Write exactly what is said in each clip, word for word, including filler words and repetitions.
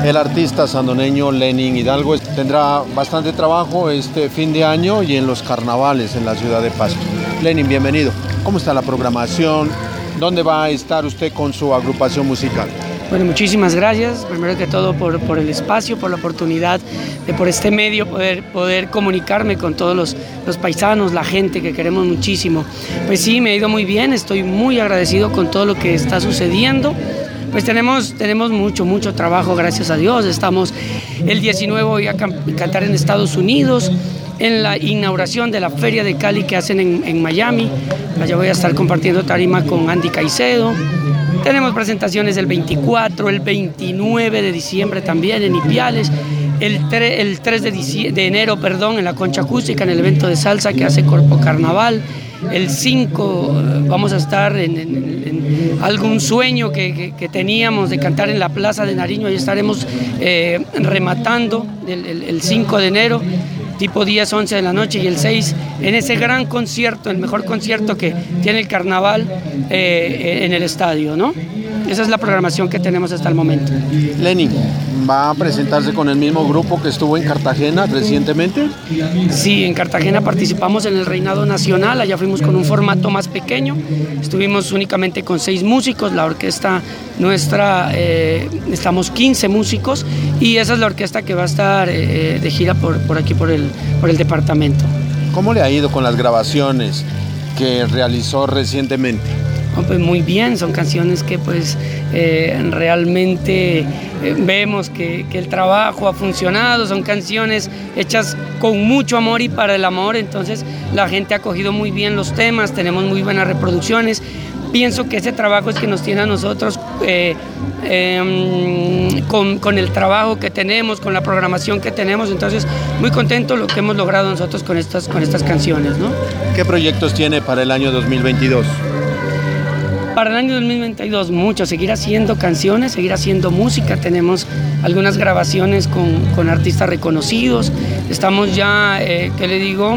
El artista sandoneño Lenin Hidalgo tendrá bastante trabajo este fin de año y en los carnavales en la ciudad de Pasto. Lenin, bienvenido. ¿Cómo está la programación? ¿Dónde va a estar usted con su agrupación musical? Bueno, muchísimas gracias, primero que todo por, por el espacio, por la oportunidad de por este medio poder, poder comunicarme con todos los, los paisanos, la gente que queremos muchísimo. Pues sí, me ha ido muy bien, estoy muy agradecido con todo lo que está sucediendo. Pues tenemos, tenemos mucho, mucho trabajo, gracias a Dios. Estamos el diecinueve voy a cantar en Estados Unidos, en la inauguración de la Feria de Cali que hacen en, en Miami. Allá voy a estar compartiendo tarima con Andy Caicedo. Tenemos presentaciones el veinticuatro, el veintinueve de diciembre también en Ipiales, el, tre, el tres de, dicie, de enero perdón, en la Concha Acústica, en el evento de salsa que hace Corpo Carnaval. El cinco vamos a estar en, en, en algún sueño que, que, que teníamos de cantar en la Plaza de Nariño. Ahí estaremos eh, rematando el, el, el cinco de enero, tipo diez, once de la noche, y el seis en ese gran concierto, el mejor concierto que tiene el carnaval eh, en el estadio, ¿no? Esa es la programación que tenemos hasta el momento. Lenin, ¿va a presentarse con el mismo grupo que estuvo en Cartagena recientemente? Sí, en Cartagena participamos en el Reinado Nacional, allá fuimos con un formato más pequeño, estuvimos únicamente con seis músicos, la orquesta nuestra, eh, estamos quince músicos, y esa es la orquesta que va a estar eh, de gira por, por aquí, por el, por el departamento. ¿Cómo le ha ido con las grabaciones que realizó recientemente? Oh, pues muy bien, son canciones que pues eh, realmente eh, vemos que, que el trabajo ha funcionado, son canciones hechas con mucho amor y para el amor, entonces la gente ha cogido muy bien los temas, tenemos muy buenas reproducciones. Pienso que ese trabajo es que nos tiene a nosotros eh, eh, con, con el trabajo que tenemos, con la programación que tenemos, entonces muy contento lo que hemos logrado nosotros con estas, con estas canciones, ¿no? ¿Qué proyectos tiene para el año dos mil veintidós? Para el año dos mil veintidós mucho, seguir haciendo canciones, seguir haciendo música, tenemos algunas grabaciones con, con artistas reconocidos, estamos ya, eh, ¿qué le digo?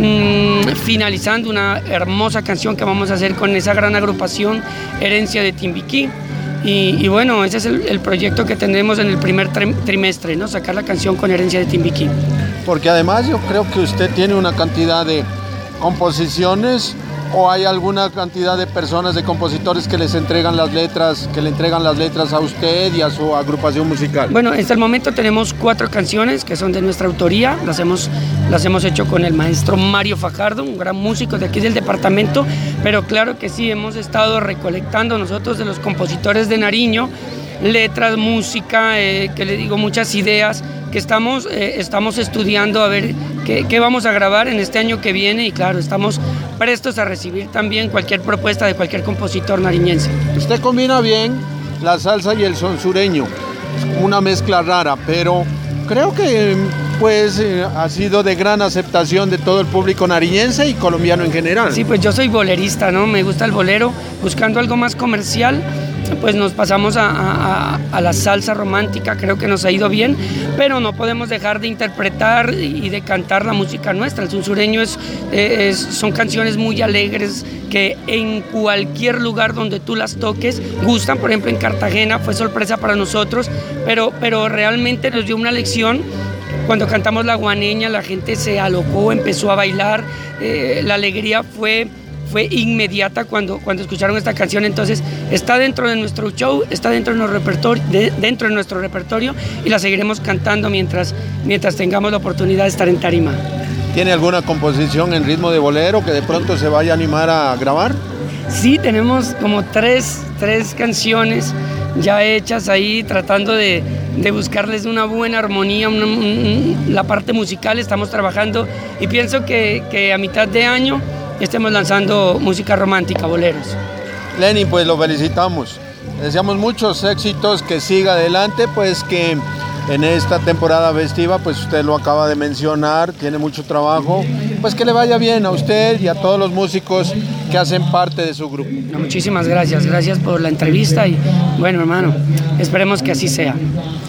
Mm, finalizando una hermosa canción que vamos a hacer con esa gran agrupación Herencia de Timbiquí, y, y bueno, ese es el, el proyecto que tendremos en el primer trimestre, ¿no? Sacar la canción con Herencia de Timbiquí. Porque además yo creo que usted tiene una cantidad de composiciones, ¿o hay alguna cantidad de personas, de compositores que les entregan las letras, que le entregan las letras a usted y a su agrupación musical? Bueno, hasta el momento tenemos cuatro canciones que son de nuestra autoría, las hemos, las hemos hecho con el maestro Mario Fajardo, un gran músico de aquí del departamento, pero claro que sí, hemos estado recolectando nosotros de los compositores de Nariño, letras, música, eh, que le digo, muchas ideas que estamos, eh, estamos estudiando a ver qué, qué vamos a grabar en este año que viene, y claro, estamos prestos a recibir también cualquier propuesta de cualquier compositor nariñense. Usted combina bien la salsa y el son sureño, una mezcla rara, pero creo que pues eh, ha sido de gran aceptación de todo el público nariñense y colombiano en general. Sí, pues yo soy bolerista, ¿no? Me gusta el bolero, buscando algo más comercial, pues nos pasamos a, a, a la salsa romántica, creo que nos ha ido bien, pero no podemos dejar de interpretar y de cantar la música nuestra. El son sureño es, es, son canciones muy alegres que en cualquier lugar donde tú las toques gustan. Por ejemplo, en Cartagena fue sorpresa para nosotros, pero, pero realmente nos dio una lección. Cuando cantamos la guaneña, la gente se alocó, empezó a bailar, eh, la alegría fue... fue inmediata cuando, cuando escucharon esta canción, entonces está dentro de nuestro show, está dentro de nuestro repertorio, de, dentro de nuestro repertorio y la seguiremos cantando mientras, mientras tengamos la oportunidad de estar en tarima. ¿Tiene alguna composición en ritmo de bolero que de pronto se vaya a animar a grabar? Sí, tenemos como tres, tres canciones ya hechas ahí, tratando de, de buscarles una buena armonía, una, un, la parte musical estamos trabajando, y pienso que, que a mitad de año estemos lanzando música romántica, boleros. Lenin, pues lo felicitamos. Deseamos muchos éxitos, que siga adelante, pues que en esta temporada festiva, pues usted lo acaba de mencionar, tiene mucho trabajo, pues que le vaya bien a usted y a todos los músicos que hacen parte de su grupo. Muchísimas gracias, gracias por la entrevista y bueno, hermano, esperemos que así sea.